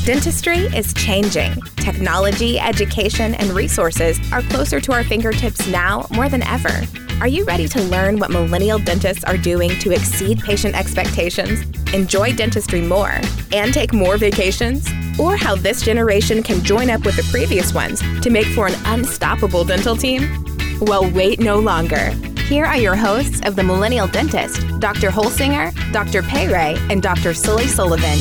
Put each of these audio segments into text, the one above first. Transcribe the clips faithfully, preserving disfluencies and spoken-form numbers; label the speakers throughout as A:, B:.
A: Dentistry is changing. Technology, education, and resources are closer to our fingertips now more than ever. Are you ready to learn what millennial dentists are doing to exceed patient expectations, enjoy dentistry more, and take more vacations? Or how this generation can join up with the previous ones to make for an unstoppable dental team? Well, wait no longer. Here are your hosts of The Millennial Dentist, Doctor Holsinger, Doctor Payray, and Doctor Sully Sullivan.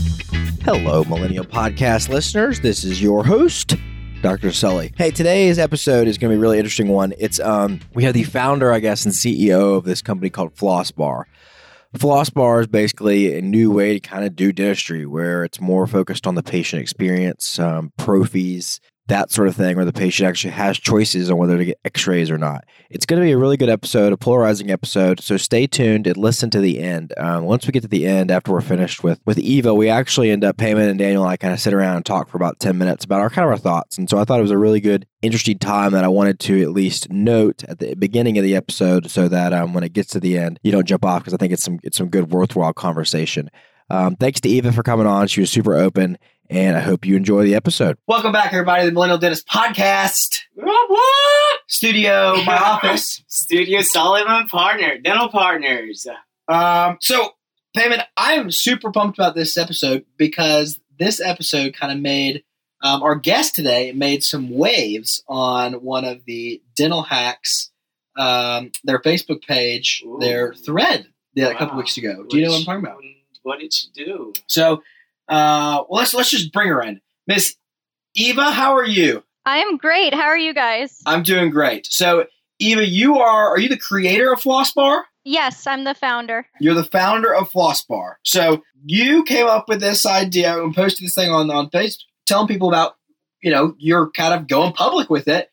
B: Hello, Millennial Podcast listeners. This is your host, Doctor Sully. Hey, today's episode is going to be a really interesting one. It's um, we have the founder, I guess, and C E O of this company called FlossBar. FlossBar is basically a new way to kind of do dentistry where it's more focused on the patient experience, um, pro fees, that sort of thing, where the patient actually has choices on whether to get x-rays or not. It's going to be a really good episode, a polarizing episode, so stay tuned and listen to the end. Um, once we get to the end, after we're finished with, with Eva, we actually end up, Payman and Daniel and I kind of sit around and talk for about ten minutes about our kind of our thoughts. And so I thought it was a really good, interesting time that I wanted to at least note at the beginning of the episode so that um, when it gets to the end, you don't jump off, because I think it's some, it's some good, worthwhile conversation. Um, thanks to Eva for coming on. She was super open. And I hope you enjoy the episode.
C: Welcome back, everybody, to the Millennial Dentist Podcast. What, what? Studio, my office.
D: Studio Sullivan Partner, Dental Partners.
C: Um, so, Payman, I am super pumped about this episode because this episode kind of made, um, our guest today made some waves on one of the Dental Hacks, um, their Facebook page, Ooh. their thread yeah, wow. a couple weeks ago. Do you know what I'm talking about?
D: What did she do?
C: So, Uh, well, let's let's just bring her in. Miss Eva, how are you?
E: I am great. How are you guys?
C: I'm doing great. So, Eva, you are, are you the creator of FlossBar?
E: Yes, I'm the founder.
C: You're the founder of FlossBar. So, you came up with this idea and posted this thing on, on Facebook, telling people about, you know, you're kind of going public with it,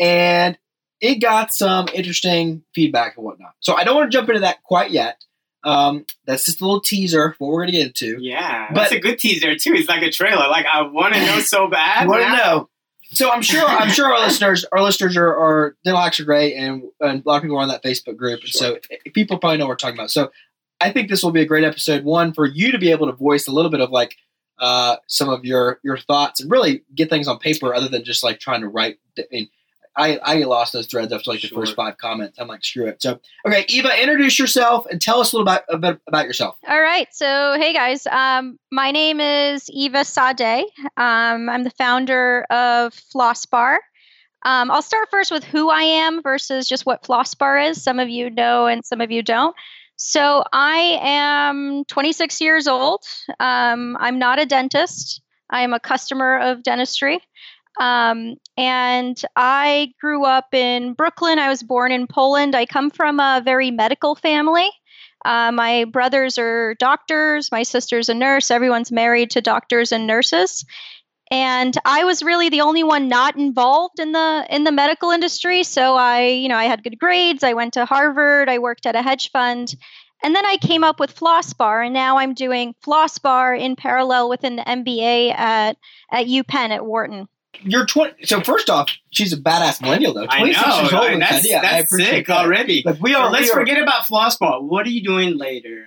C: and it got some interesting feedback and whatnot. So, I don't want to jump into that quite yet. Um, that's just a little teaser for what we're going to get into.
D: Yeah, but that's a good teaser too. It's like a trailer. Like, I want to know so bad.
C: You want to know? So I'm sure, I'm sure our listeners, our listeners are, are Dental Hacks are great, and, and a lot of people are on that Facebook group, and
D: sure.
C: so people probably know what we're talking about. So I think this will be a great episode. One, for you to be able to voice a little bit of like uh, some of your your thoughts and really get things on paper, other than just like trying to write. I mean, I, I lost those threads after like the sure. first five comments. I'm like, screw it. So, okay, Eva, introduce yourself and tell us a little bit about, about yourself.
E: All right. So, hey, guys. Um, my name is Eva Sade. Um, I'm the founder of FlossBar. Um, I'll start first with who I am versus just what FlossBar is. Some of you know and some of you don't. So, I am twenty-six years old. Um, I'm not a dentist. I am a customer of dentistry. Um, and I grew up in Brooklyn. I was born in Poland. I come from a very medical family. Uh, my brothers are doctors. My sister's a nurse. Everyone's married to doctors and nurses. And I was really the only one not involved in the in the medical industry. So I, you know, I had good grades. I went to Harvard. I worked at a hedge fund. And then I came up with FlossBar, and now I'm doing FlossBar in parallel with an M B A at at UPenn at Wharton.
C: You're twenty. So first off, she's a badass millennial, though.
D: twenty-six I know. Years old. That's, yeah, that's sick that. already.
C: Like we are.
D: So let's
C: we are,
D: forget about FlossBar. What are you doing later?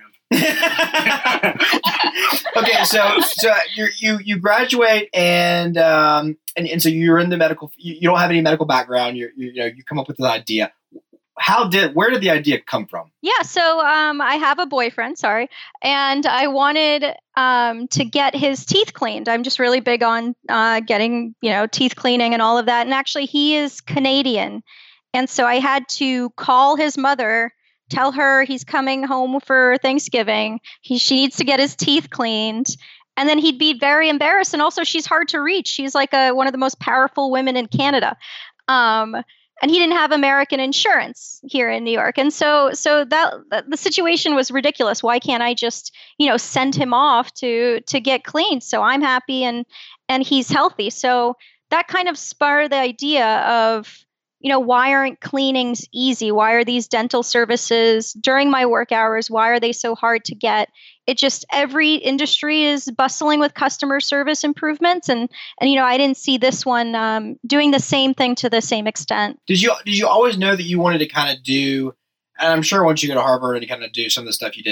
C: Okay, so so you you you graduate and um and, and so you're in the medical. You, you don't have any medical background. You you know you come up with an idea. How did where did the idea come from?
E: Yeah, so um, I have a boyfriend, sorry, and I wanted um, to get his teeth cleaned. I'm just really big on uh, getting, you know, teeth cleaning and all of that. And actually, he is Canadian, and so I had to call his mother, tell her he's coming home for Thanksgiving. He she needs to get his teeth cleaned. And then he'd be very embarrassed. And also, she's hard to reach. She's like a, one of the most powerful women in Canada. Um, And he didn't have American insurance here in New York. And so so that, that the situation was ridiculous. Why can't I just, you know, send him off to to get cleaned? So I'm happy and and he's healthy. So that kind of spurred the idea of, you know, why aren't cleanings easy? Why are these dental services during my work hours? Why are they so hard to get? It just, every industry is bustling with customer service improvements. And, and you know, I didn't see this one um, doing the same thing to the same extent.
C: Did you did you always know that you wanted to kind of do, and I'm sure once you go to Harvard and you kind of do some of the stuff you did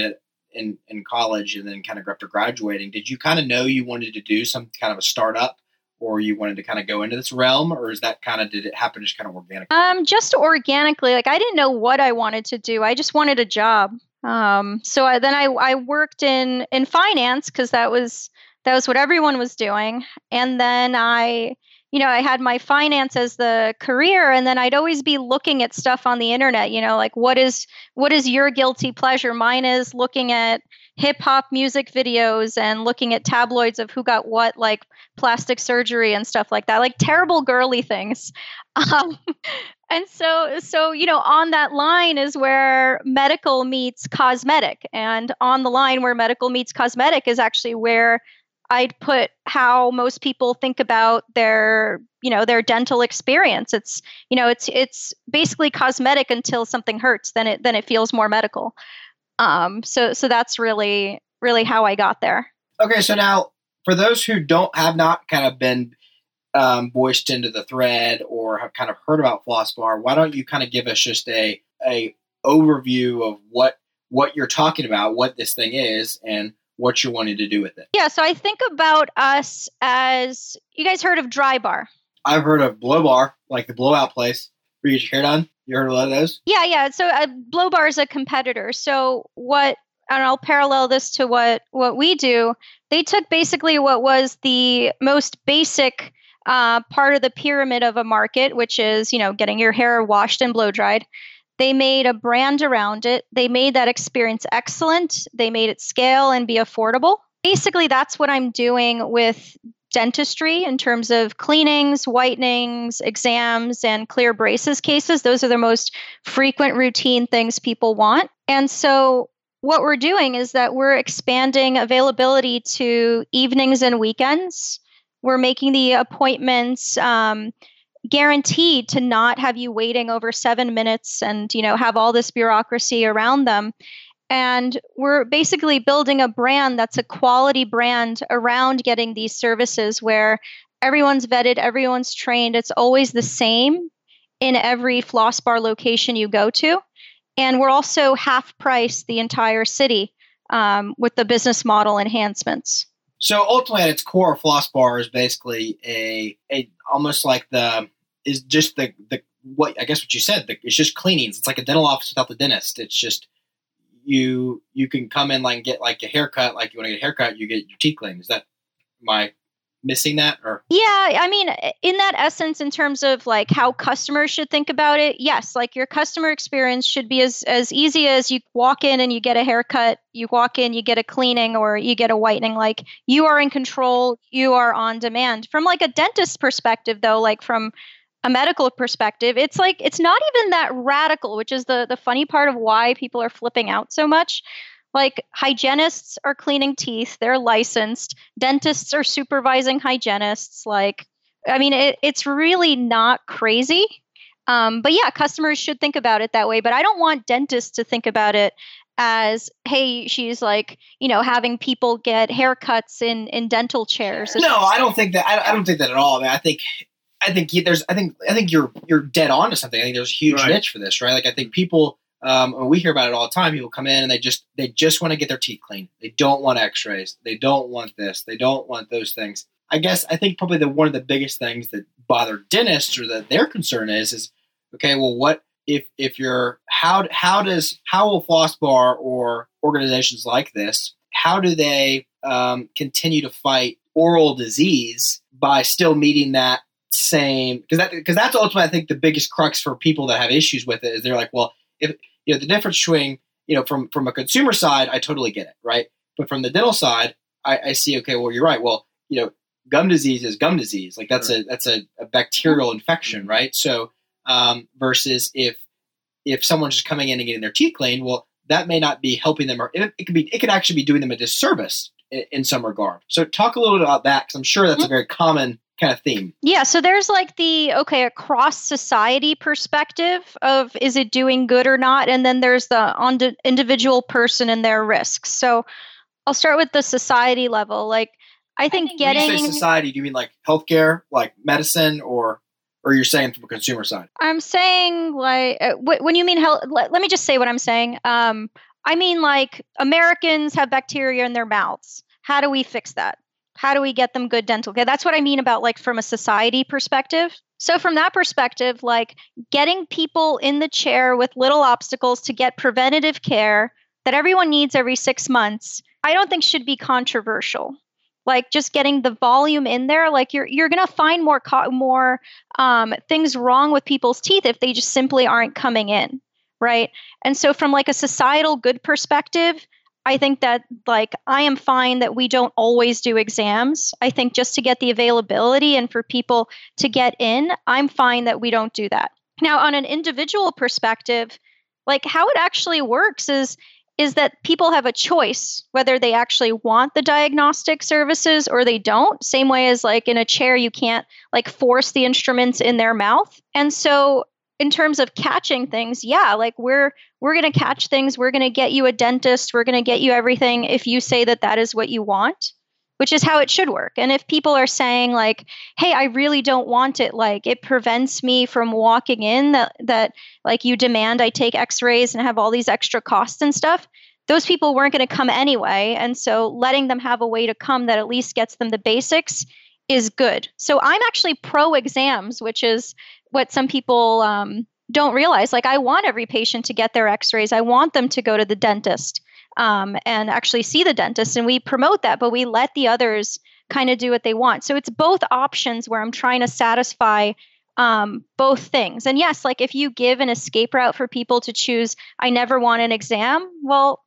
C: in, in college and then kind of after graduating, did you kind of know you wanted to do some kind of a startup, or you wanted to kind of go into this realm, or is that kind of, did it happen just kind of organically?
E: Um, just organically. Like, I didn't know what I wanted to do. I just wanted a job. Um, so I, then I, I worked in, in finance because that was, that was what everyone was doing. And then I, you know, I had my finance as the career, and then I'd always be looking at stuff on the internet, you know, like what is, what is your guilty pleasure? Mine is looking at hip hop music videos and looking at tabloids of who got what, like plastic surgery and stuff like that, like terrible girly things. Um, and so, so, you know, on that line is where medical meets cosmetic, and on the line where medical meets cosmetic is actually where I'd put how most people think about their, you know, their dental experience. It's, you know, it's, it's basically cosmetic until something hurts, then it, then it feels more medical. Um, so, so that's really, really how I got there.
C: Okay. So now for those who don't, have not kind of been um, voiced into the thread or have kind of heard about FlossBar, why don't you kind of give us just a, a overview of what, what you're talking about, what this thing is, and what you're wanting to do with it?
E: Yeah, so I think about us as, you guys heard of Drybar?
C: I've heard of Blow Bar, like the blowout place where you get your hair done. You heard of a lot of those?
E: Yeah, yeah. So uh, Blow Bar is a competitor. So what, and I'll parallel this to what, what we do. They took basically what was the most basic uh, part of the pyramid of a market, which is, you know, getting your hair washed and blow dried. They made a brand around it. They made that experience excellent. They made it scale and be affordable. Basically, that's what I'm doing with dentistry in terms of cleanings, whitenings, exams, and clear braces cases. Those are the most frequent routine things people want. And so what we're doing is that we're expanding availability to evenings and weekends. We're making the appointments um, guaranteed to not have you waiting over seven minutes and, you know, have all this bureaucracy around them. And we're basically building a brand that's a quality brand around getting these services where everyone's vetted, everyone's trained. It's always the same in every FlossBar location you go to. And we're also half price the entire city um, with the business model enhancements.
C: So ultimately, at its core, FlossBar is basically a a almost like the is just the the what I guess what you said. The, it's just cleanings. It's like a dental office without the dentist. It's just you you can come in like and get like a haircut. Like you want to get a haircut, you get your teeth cleaned. Is that am I missing that? Or
E: yeah, I mean, in that essence, in terms of like how customers should think about it, yes, like your customer experience should be as as easy as you walk in and you get a haircut, you walk in, you get a cleaning, or you get a whitening. Like you are in control, you are on demand. From like a dentist perspective, though, like from a medical perspective, it's like it's not even that radical, which is the the funny part of why people are flipping out so much. Like hygienists are cleaning teeth, they're licensed. Dentists are supervising hygienists. Like, I mean, it, it's really not crazy. Um, but yeah, customers should think about it that way. But I don't want dentists to think about it as, hey, she's like, you know, having people get haircuts in, in dental chairs.
C: No, I don't think that. I, I don't think that at all. I mean, I think, I think there's, I think, I think you're you're dead on to something. I think there's a huge
D: Right.
C: niche for this, right? Like I think people. Um, we hear about it all the time. People come in and they just they just want to get their teeth cleaned. They don't want X-rays. They don't want this. They don't want those things. I guess I think probably the one of the biggest things that bother dentists or that their concern is is okay. Well, what if if you're how how does how will FlossBar or organizations like this how do they um, continue to fight oral disease by still meeting that same because that because that's ultimately I think the biggest crux for people that have issues with it is they're like, well, if you know the difference between you know from from a consumer side, I totally get it, right? But from the dental side, I, I see okay, well, you're right. Well, you know, gum disease is gum disease, like that's right. a that's a, a bacterial infection, right? So um, versus if if someone's just coming in and getting their teeth cleaned, well, that may not be helping them, or it, it could be it could actually be doing them a disservice in, in some regard. So talk a little bit about that because I'm sure that's a very common kind of theme.
E: Yeah, so there's like the, okay, across society perspective of is it doing good or not? And then there's the on the individual person and their risks. So I'll start with the society level. Like, I think, I think getting...
C: When you say society, do you mean like healthcare, like medicine, or or you're saying from a consumer side?
E: I'm saying like, uh, w- when you mean health, let, let me just say what I'm saying. Um, I mean, like Americans have bacteria in their mouths. How do we fix that? How do we get them good dental care? That's what I mean about like from a society perspective. So from that perspective, like getting people in the chair with little obstacles to get preventative care that everyone needs every six months, I don't think should be controversial. Like just getting the volume in there, like you're you're gonna find more co- more um, things wrong with people's teeth if they just simply aren't coming in, right? And so from like a societal good perspective, I think that like I am fine that we don't always do exams. I think just to get the availability and for people to get in, I'm fine that we don't do that. Now, on an individual perspective, like how it actually works is is that people have a choice whether they actually want the diagnostic services or they don't. Same way as like in a chair, you can't like force the instruments in their mouth. And so in terms of catching things, yeah, like we're we're going to catch things. We're going to get you a dentist. We're going to get you everything if you say that that is what you want, which is how it should work. And if people are saying like, hey, I really don't want it, like it prevents me from walking in, that, that like you demand I take x-rays and have all these extra costs and stuff, those people weren't going to come anyway. And so letting them have a way to come that at least gets them the basics is good. So I'm actually pro exams, which is what some people um, don't realize. Like I want every patient to get their x-rays. I want them to go to the dentist um, and actually see the dentist. And we promote that, but we let the others kind of do what they want. So it's both options where I'm trying to satisfy um, both things. And yes, like if you give an escape route for people to choose, I never want an exam. Well,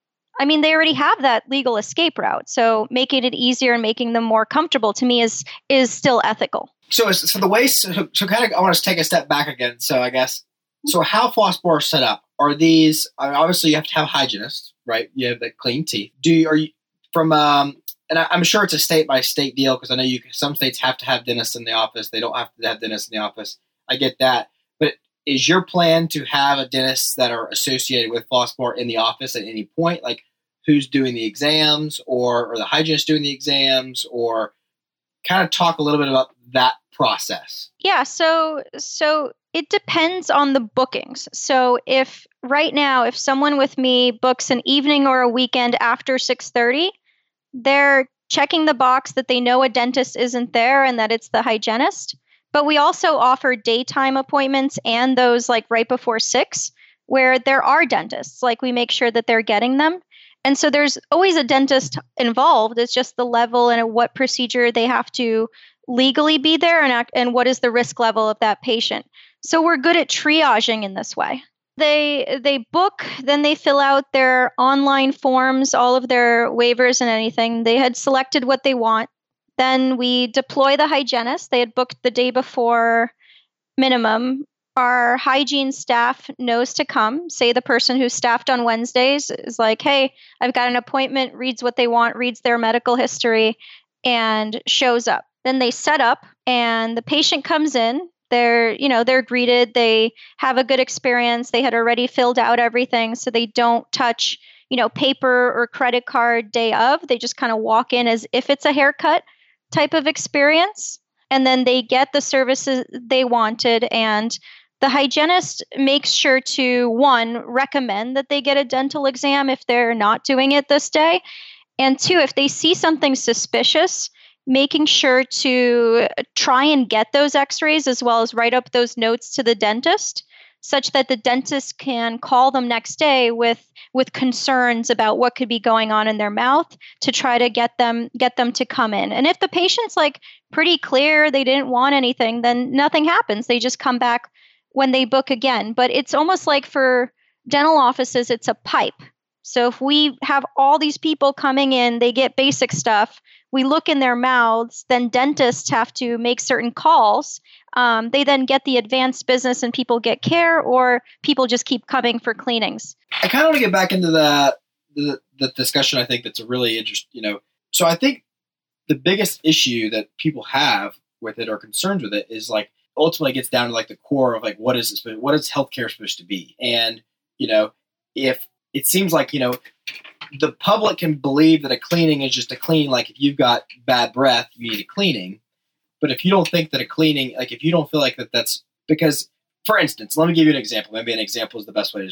E: I mean, they already have that legal escape route. So making it easier and making them more comfortable to me is is still ethical.
C: So, so the way, so, so kind of, I want to take a step back again. So I guess, so how Flossbar is set up? Are these, I mean, obviously you have to have hygienists, right? You have the clean teeth. Do you, are you from, um, and I, I'm sure it's a state by state deal because I know you some states have to have dentists in the office. They don't have to have dentists in the office. I get that. But is your plan to have a dentist that are associated with Flossbar in the office at any point? Like who's doing the exams or, or the hygienist doing the exams, or kind of talk a little bit about that process?
E: Yeah, so so it depends on the bookings. So if right now, if someone with me books an evening or a weekend after six thirty, they're checking the box that they know a dentist isn't there and that it's the hygienist. But we also offer daytime appointments and those like right before six, where there are dentists. Like we make sure that they're getting them. And so there's always a dentist involved. It's just the level and what procedure they have to legally be there and act, and what is the risk level of that patient. So we're good at triaging in this way. They they book, then they fill out their online forms, all of their waivers and anything. They had selected what they want. Then we deploy the hygienist. They had booked the day before minimum. Our hygiene staff knows to come. Say the person who staffed on Wednesdays is like, hey, I've got an appointment, reads what they want, reads their medical history, and shows up. Then they set up and the patient comes in. They're, you know, they're greeted. They have a good experience. They had already filled out everything, so they don't touch, you know, paper or credit card day of. They just kind of walk in as if it's a haircut type of experience. And then they get the services they wanted. And the hygienist makes sure to, one, recommend that they get a dental exam if they're not doing it this day. And two, if they see something suspicious, making sure to try and get those x-rays as well as write up those notes to the dentist such that the dentist can call them next day with with concerns about what could be going on in their mouth to try to get them get them to come in. And if the patient's like pretty clear they didn't want anything, then nothing happens. They just come back when they book again. But it's almost like for dental offices, it's a pipe. So if we have all these people coming in, they get basic stuff, we look in their mouths, then dentists have to make certain calls. Um, they then get the advanced business and people get care, or people just keep coming for cleanings.
C: I kind of want to get back into the, the, the discussion. I think that's a really interesting, you know, so I think the biggest issue that people have with it or concerns with it is like, ultimately gets down to like the core of like, what is it, what is healthcare supposed to be? And, you know, if it seems like, you know, the public can believe that a cleaning is just a clean, like if you've got bad breath, you need a cleaning. But if you don't think that a cleaning, like if you don't feel like that that's, because, for instance, let me give you an example. Maybe an example is the best way to describe it.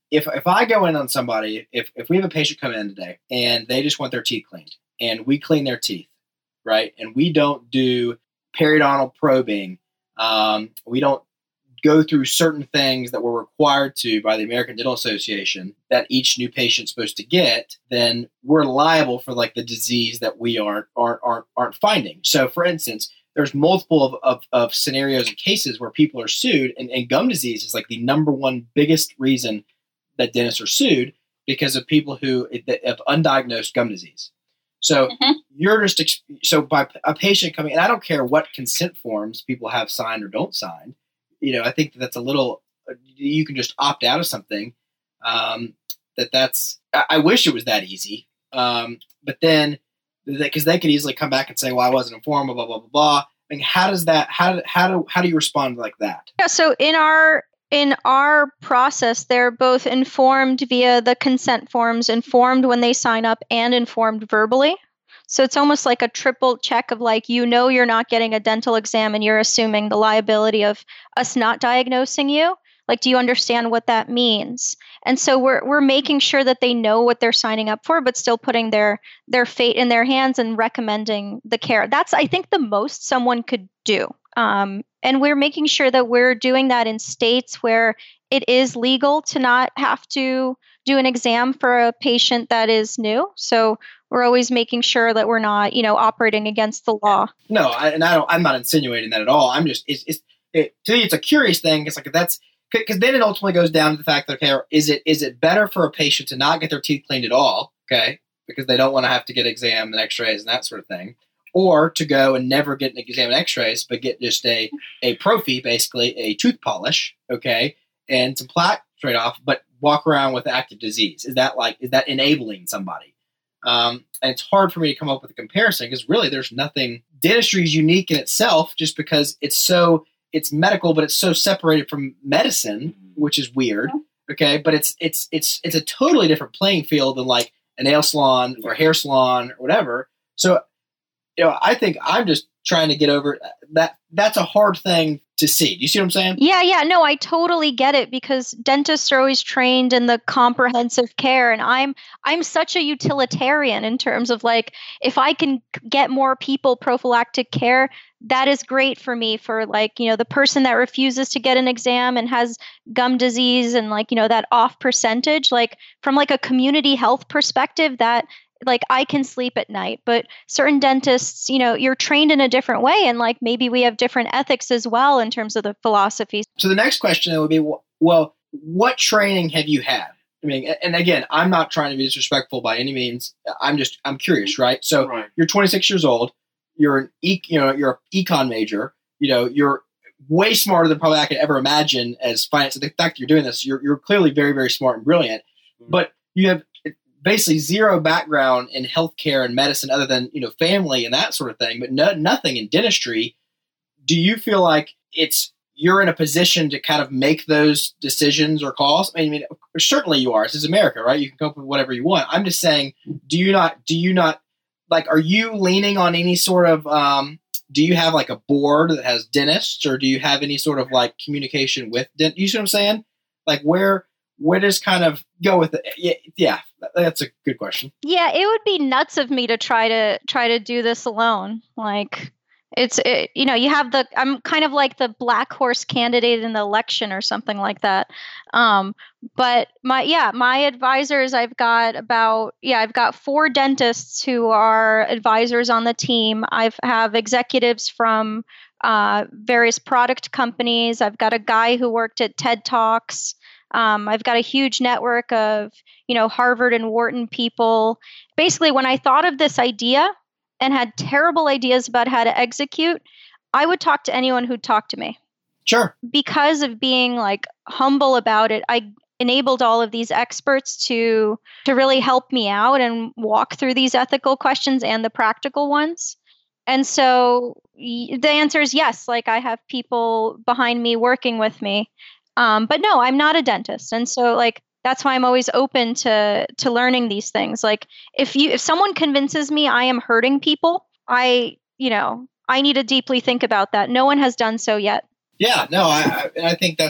C: if if I go in on somebody, if if we have a patient come in today and they just want their teeth cleaned, and we clean their teeth, right, and we don't do periodontal probing, um, we don't go through certain things that we're required to by the American Dental Association that each new patient's supposed to get, then we're liable for like the disease that we aren't aren't aren't, aren't finding. So, for instance, there's multiple of, of, of scenarios and cases where people are sued, and, and gum disease is like the number one biggest reason that dentists are sued because of people who have undiagnosed gum disease. So mm-hmm. you're just so by a patient coming, and I don't care what consent forms people have signed or don't sign. You know, I think that that's a little, you can just opt out of something. Um, that that's, I, I wish it was that easy. Um, but then, because they, they could easily come back and say, well, I wasn't informed, blah, blah, blah, blah, blah. I mean, how does that, how do, how do, how do you respond like that?
E: Yeah. So in our, in our process, they're both informed via the consent forms, informed when they sign up, and informed verbally. So it's almost like a triple check of like, you know, you're not getting a dental exam and you're assuming the liability of us not diagnosing you. Like, do you understand what that means? And so we're we're making sure that they know what they're signing up for, but still putting their their fate in their hands and recommending the care. That's, I think, the most someone could do. Um, and we're making sure that we're doing that in states where it is legal to not have to do an exam for a patient that is new. So we're always making sure that we're not, you know, operating against the law.
C: No, I, and I don't. I'm not insinuating that at all. I'm just, it's, it's it, to me, it's a curious thing. It's like that's because then it ultimately goes down to the fact that, okay, is it is it better for a patient to not get their teeth cleaned at all, okay, because they don't want to have to get exam and X-rays and that sort of thing, or to go and never get an exam and X-rays, but get just a a prophy, basically a tooth polish, okay, and some plaque straight off, but walk around with active disease? Is that like is that enabling somebody? Um, and it's hard for me to come up with a comparison because really there's nothing. Dentistry is unique in itself just because it's so it's medical, but it's so separated from medicine, which is weird. Okay, but it's it's it's it's a totally different playing field than like a nail salon or hair salon or whatever. So, you know, I think I'm just trying to get over that. That's a hard thing to see. Do you see what I'm saying?
E: Yeah, yeah. No, I totally get it because dentists are always trained in the comprehensive care. And I'm I'm such a utilitarian in terms of like, if I can get more people prophylactic care, that is great for me for like, you know, the person that refuses to get an exam and has gum disease and like, you know, that off percentage, like from like a community health perspective, that like I can sleep at night. But certain dentists, you know, you're trained in a different way. And like maybe we have different ethics as well in terms of the philosophies.
C: So the next question would be, well, what training have you had? I mean, and again, I'm not trying to be disrespectful by any means. I'm just, I'm curious, right? So right. You're twenty-six years old. You're an, e- you know, you're an econ major. You know, you're way smarter than probably I could ever imagine as finance. The fact that you're doing this, you're, you're clearly very, very smart and brilliant. Mm-hmm. But you have basically zero background in healthcare and medicine other than, you know, family and that sort of thing, but no, nothing in dentistry. Do you feel like it's, you're in a position to kind of make those decisions or calls? I mean, certainly you are. This is America, right? You can come up with whatever you want. I'm just saying, do you not, do you not, like, are you leaning on any sort of, um, do you have like a board that has dentists, or do you have any sort of like communication with dentists? You see what I'm saying? Like where, where does kind of go with it? Yeah, yeah, that's a good question.
E: Yeah, it would be nuts of me to try to try to do this alone. Like it's, it, you know, you have the, I'm kind of like the black horse candidate in the election or something like that. Um, but my, yeah, my advisors, I've got about, yeah, I've got four dentists who are advisors on the team. I have executives from uh, various product companies. I've got a guy who worked at TED Talks. Um, I've got a huge network of, you know, Harvard and Wharton people. Basically, when I thought of this idea and had terrible ideas about how to execute, I would talk to anyone who'd talk to me.
C: Sure.
E: Because of being like humble about it, I enabled all of these experts to to really help me out and walk through these ethical questions and the practical ones. And so y- the answer is yes. Like I have people behind me working with me. Um, but no, I'm not a dentist. And so like, that's why I'm always open to, to learning these things. Like if you, if someone convinces me I am hurting people, I, you know, I need to deeply think about that. No one has done so yet.
C: Yeah, no, I, I, and I think that's,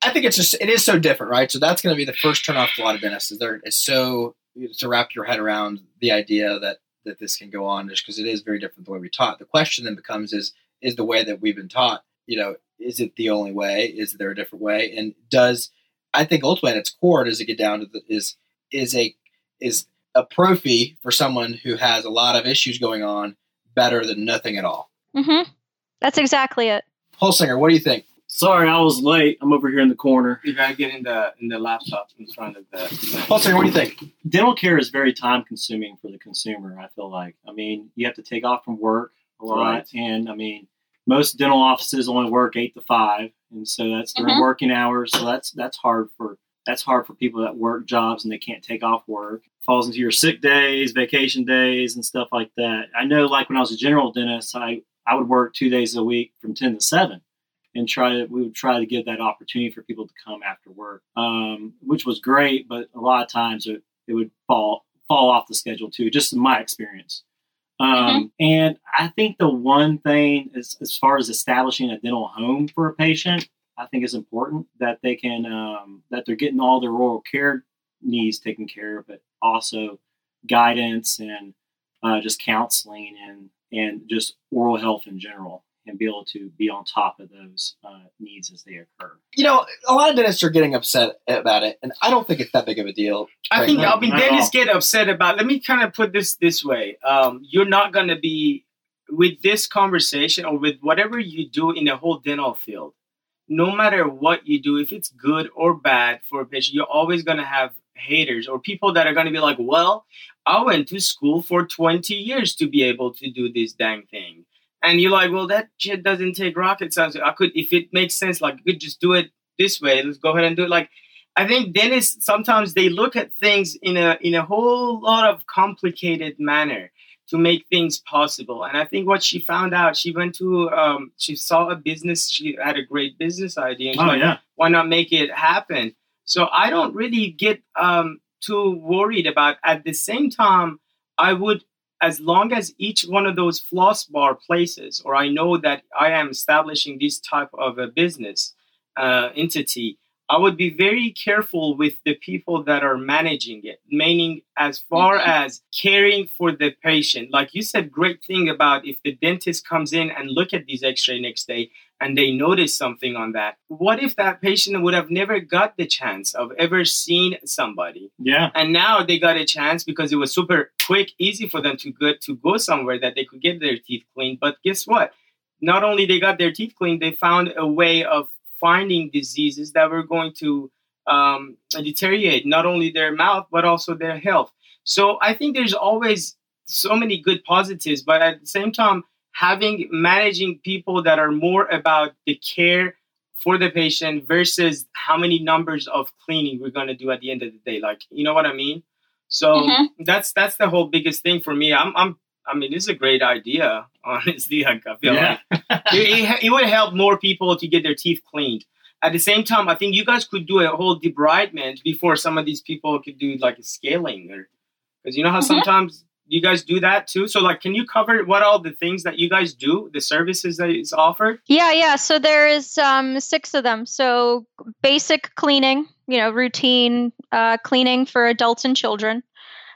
C: I think it's just, it is so different, right? So that's going to be the first turn off to a lot of dentists. Is there, it's so, to wrap your head around the idea that, that this can go on, just because it is very different the way we taught. The question then becomes is, is the way that we've been taught, you know, is it the only way? Is there a different way? And does, I think ultimately at its core, does it get down to the, is, is a, is a pro fee for someone who has a lot of issues going on better than nothing at all?
E: Mm-hmm. That's exactly it.
C: Holsinger, what do you think?
F: Sorry, I was late. I'm over here in the corner.
D: You gotta get in the in the laptop in front of the.
C: Holsinger, what do you think?
F: Dental care is very time consuming for the consumer, I feel like. I mean, you have to take off from work a lot. Right. And I mean, most dental offices only work eight to five. And so that's during
E: Mm-hmm.
F: working hours. So that's that's hard for that's hard for people that work jobs and they can't take off work. It falls into your sick days, vacation days, and stuff like that. I know, like when I was a general dentist, I, I would work two days a week from ten to seven. And try to, we would try to give that opportunity for people to come after work, um, which was great. But a lot of times it, it would fall fall off the schedule too, just in my experience. Um, mm-hmm. And I think the one thing is, as far as establishing a dental home for a patient, I think is important that they can um, that they're getting all their oral care needs taken care of, but also guidance and uh, just counseling and and just oral health in general, and be able to be on top of those uh, needs as they occur.
C: You know, a lot of dentists are getting upset about it, and I don't think it's that big of a deal.
D: I
C: right
D: think,
C: now.
D: I mean, dentists get upset about, let me kind of put this this way. Um, you're not going to be, with this conversation or with whatever you do in the whole dental field, no matter what you do, if it's good or bad for a patient, you're always going to have haters or people that are going to be like, well, I went to school for twenty years to be able to do this dang thing. And you're like, well, that shit doesn't take rocket science. I could, if it makes sense, like, you could just do it this way. Let's go ahead and do it. Like, I think dentists, sometimes they look at things in a in a whole lot of complicated manner to make things possible. And I think what she found out, she went to, um, she saw a business, she had a great business idea. And
F: Oh,
D: like,
F: yeah.
D: why not make it happen? So I don't really get um, too worried about, at the same time, I would, as long as each one of those floss bar places, or I know that I am establishing this type of a business uh, entity, I would be very careful with the people that are managing it, meaning as far mm-hmm. as caring for the patient. Like you said, great thing about if the dentist comes in and look at these x-ray next day and they notice something on that. What if that patient would have never got the chance of ever seeing somebody?
F: Yeah.
D: And now they got a chance because it was super quick, easy for them to go, to go somewhere that they could get their teeth cleaned. But guess what? Not only they got their teeth cleaned, they found a way of finding diseases that were going to um, deteriorate not only their mouth, but also their health. So I think there's always so many good positives, but at the same time, having managing people that are more about the care for the patient versus how many numbers of cleaning we're going to do at the end of the day. Like, you know what I mean? So mm-hmm. that's that's the whole biggest thing for me. I'm I'm I mean, it's a great idea, honestly. Like, I feel yeah. like it, it would help more people to get their teeth cleaned. At the same time, I think you guys could do a whole debridement before some of these people could do like a scaling, or because you know how mm-hmm. sometimes you guys do that too. So, like, can you cover what all the things that you guys do, the services that is offered?
E: Yeah, yeah. So there is um, six of them. So basic cleaning, you know, routine uh, cleaning for adults and children,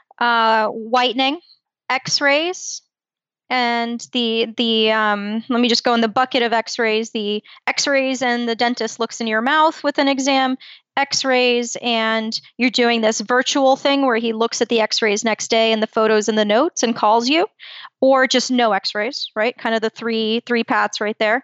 E: uh, whitening, X-rays, and the the um, let me just go in the bucket of X-rays. The X-rays, and the dentist looks in your mouth with an exam. X-rays, and you're doing this virtual thing where he looks at the X-rays next day and the photos and the notes and calls you, or just no X-rays, right? Kind of the three three paths right there.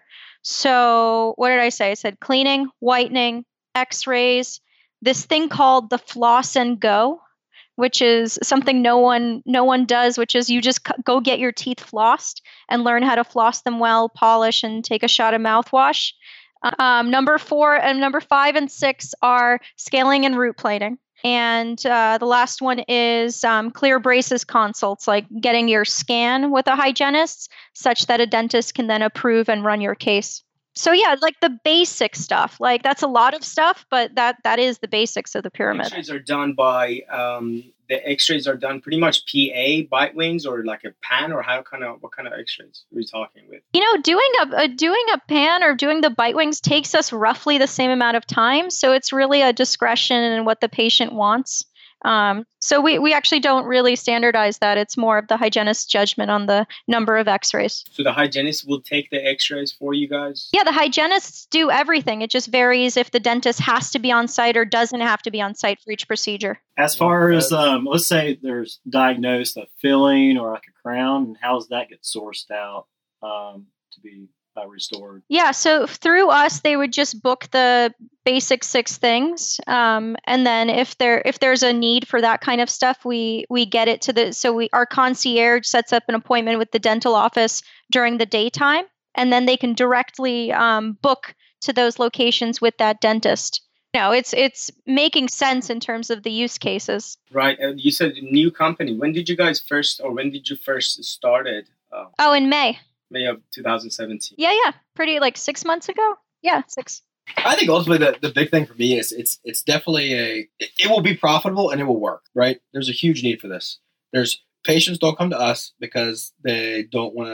E: So what did I say? I said cleaning, whitening, X-rays. This thing called the floss and go, which is something no one no one does, which is you just c- go get your teeth flossed and learn how to floss them well, polish, and take a shot of mouthwash. Um, number four and number five and six are scaling and root plating. And uh, the last one is um, clear braces consults, like getting your scan with a hygienist such that a dentist can then approve and run your case. So yeah, like the basic stuff, like that's a lot of stuff, but that that is the basics of the pyramid.
D: X-rays are done by um, the X-rays are done pretty much P A bite wings or like a pan, or how kind of what kind of X-rays are we talking with?
E: You know, doing a, a doing a pan or doing the bite wings takes us roughly the same amount of time, so it's really a discretion in what the patient wants. Um, so we, we actually don't really standardize that. It's more of the hygienist's judgment on the number of X-rays.
D: So the hygienist will take the X-rays for you guys?
E: Yeah, the hygienists do everything. It just varies if the dentist has to be on site or doesn't have to be on site for each procedure.
F: As far as, um, let's say there's diagnosed a filling or like a crown, and how does that get sourced out um, to be uh, restored?
E: Yeah, so through us, they would just book the basic six things, um, and then if there if there's a need for that kind of stuff, we we get it to the so we our concierge sets up an appointment with the dental office during the daytime, and then they can directly um, book to those locations with that dentist. You know, it's it's making sense in terms of the use cases.
D: Right. And you said new company. When did you guys first, or when did you first started? Uh,
E: oh, in May.
D: May of two thousand seventeen.
E: Yeah, yeah. Pretty like six months ago. Yeah, six.
C: I think ultimately the, the big thing for me is it's it's definitely a it, it will be profitable and it will work, right? There's a huge need for this. There's patients don't come to us because they don't want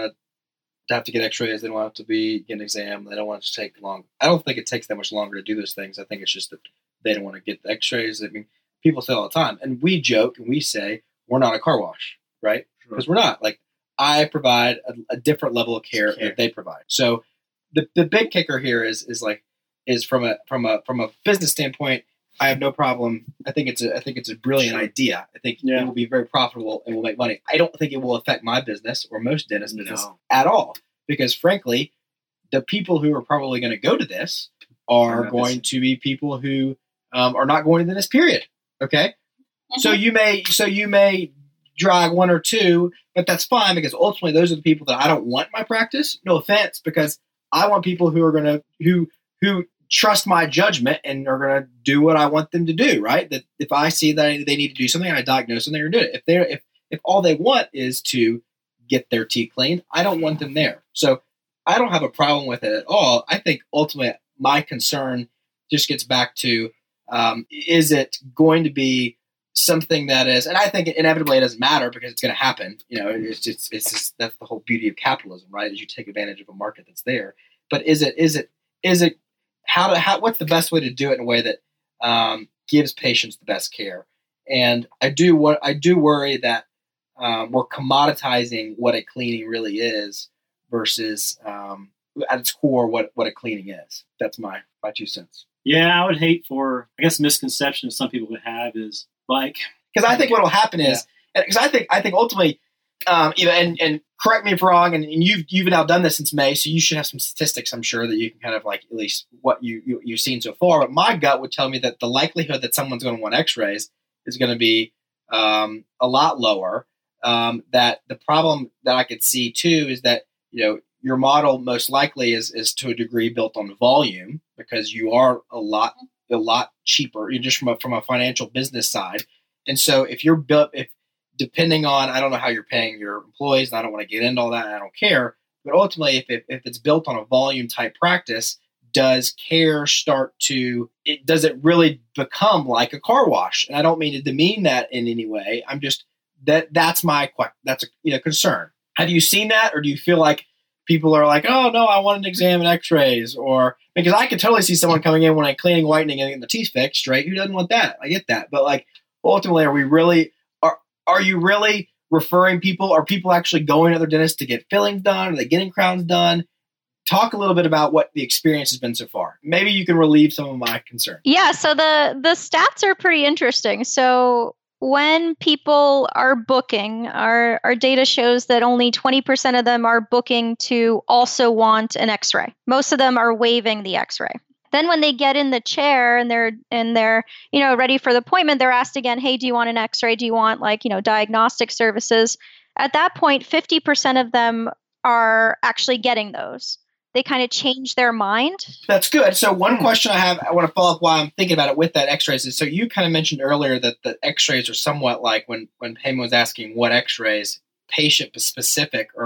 C: to have to get X-rays. They don't want to be get an exam. They don't want it to take long. I don't think it takes that much longer to do those things. I think it's just that they don't want to get the X-rays. I mean, people say all the time, and we joke and we say we're not a car wash, right? Because we're not. Like I provide a, a different level of care, care that they provide. So the the big kicker here is is like. is from a from a from a business standpoint, I have no problem. I think it's a I think it's a brilliant sure. idea. I think yeah. it will be very profitable and will make money. I don't think it will affect my business or most dentist business no. at all, because frankly, the people who are probably going to go to this are going this. to be people who um, are not going to this period. Okay, mm-hmm. so you may so you may drag one or two, but that's fine, because ultimately those are the people that I don't want in my practice. No offense, because I want people who are going to who who trust my judgment and are going to do what I want them to do, right? That if I see that they need to do something, I diagnose them, they're going to do it. If they're, if, if all they want is to get their teeth cleaned, I don't want them there. So I don't have a problem with it at all. I think ultimately my concern just gets back to, um, is it going to be something that is, and I think inevitably it doesn't matter because it's going to happen. You know, it's just, it's just, that's the whole beauty of capitalism, right? Is you take advantage of a market that's there. But is it, is it, is it, How to how what's the best way to do it in a way that um, gives patients the best care? And I do what I do worry that um, we're commoditizing what a cleaning really is versus um, at its core what, what a cleaning is. That's my my two cents.
F: Yeah, I would hate for I guess misconception some people would have is like
C: because I think what will happen is because yeah. I think I think ultimately. Um, you know, and, and correct me if wrong, and, and you've you've now done this since May, so you should have some statistics, I'm sure, that you can kind of like at least what you, you you've seen so far. But my gut would tell me that the likelihood that someone's going to want X-rays is going to be um, a lot lower. Um, that the problem that I could see too is that you know your model most likely is is to a degree built on volume because you are a lot a lot cheaper. You're just from a from a financial business side, and so if you're built if depending on, I don't know how you're paying your employees, and I don't want to get into all that, and I don't care. But ultimately, if, it, if it's built on a volume type practice, does care start to, it, does it really become like a car wash? And I don't mean to demean that in any way. I'm just, that that's my, that's a you know, concern. Have you seen that? Or do you feel like people are like, oh no, I want to examine x-rays? Or, because I could totally see someone coming in when I'm cleaning, whitening, and getting the teeth fixed straight. Who doesn't want that? I get that. But like, ultimately, are we really, Are you really referring people? Are people actually going to their dentist to get fillings done? Are they getting crowns done? Talk a little bit about what the experience has been so far. Maybe you can relieve some of my concern.
E: Yeah, so the, the stats are pretty interesting. So when people are booking, our, our data shows that only twenty percent of them are booking to also want an X-ray. Most of them are waiving the X-ray. Then when they get in the chair and they're and they're, you know, ready for the appointment, they're asked again, hey, do you want an X-ray? Do you want like, you know, diagnostic services? At that point, fifty percent of them are actually getting those. They kind of change their mind.
C: That's good. So one question I have, I want to follow up while I'm thinking about it with that X-rays is, so you kind of mentioned earlier that the X-rays are somewhat like when, when Pam was asking what X-rays, patient specific or